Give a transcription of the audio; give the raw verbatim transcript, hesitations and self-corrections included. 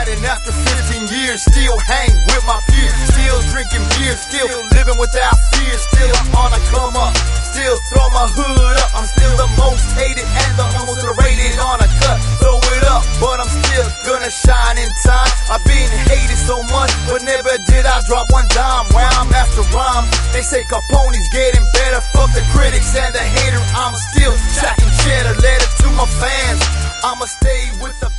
riding after fifteen years, still hang with my peers, still drinking beer, still living without fear, still on a come up, still throw my hood up. I'm still the most hated and the most rated on a cut. Throw it up, but I'm still gonna shine in time. I've been hated so much, but never did I drop one dime. Rhyme after rhyme, they say Capone's getting better. Fuck the critics and the hater, I'm still stacking cheddar. Letter to my fans, I'ma stay with the